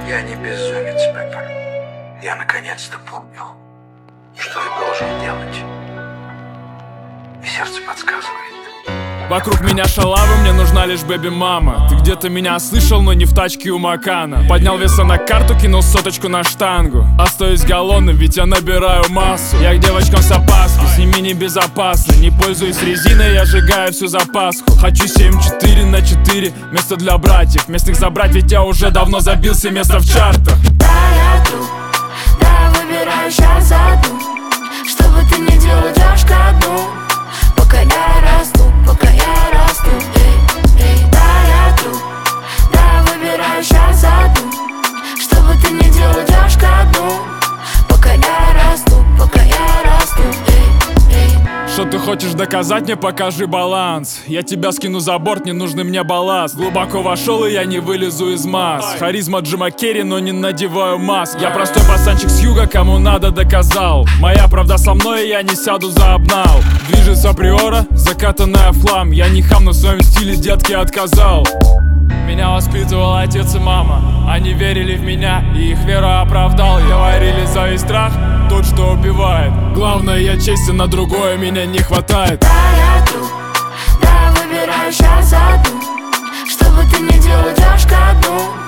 Я не безумец, Пеппер. Я наконец-то понял, что я должен делать. И сердце подсказывает. Вокруг меня шалавы, мне нужна лишь бэби-мама. Ты где-то меня слышал, но не в тачке у Макана. Поднял веса на карту, кинул соточку на штангу. Остаюсь голодным, ведь я набираю массу. Я к девочкам с опаской, с ними небезопасно. Не пользуюсь резиной, я сжигаю всю запаску. Хочу 7-4/4, место для братьев. Местных забрать, ведь я уже давно забился место в чартах. Да, я тут, да, я выбираю сейчас одну. Что бы ты ни делал, идешь ко дну. Пока я расту, пока я расту, да, я тут, да, я выбираю сейчас одну. Что бы ты ни делал, идешь ко дну. Пока я расту, пока я расту, Что ты хочешь доказать, мне покажи баланс. Я тебя скину за борт, не нужный мне балласт. Глубоко вошел, и я не вылезу из масс. Харизма Джима Керри, но не надеваю маск. Я простой пацанчик с юга, кому надо доказал. Моя правда со мной, и я не сяду за обнал. Движется приора, закатанная в хлам. Я не хам, но в своем стиле детки отказал. Меня воспитывал отец и мама. Они верили в меня, и их вера оправдал. Говорили, зависть страх, тот, что убивает. Главное, я честен, на другое меня не хватает. да, я тут, да, я выбираю сейчас одну. Что бы ты ни делал, идешь ко дну.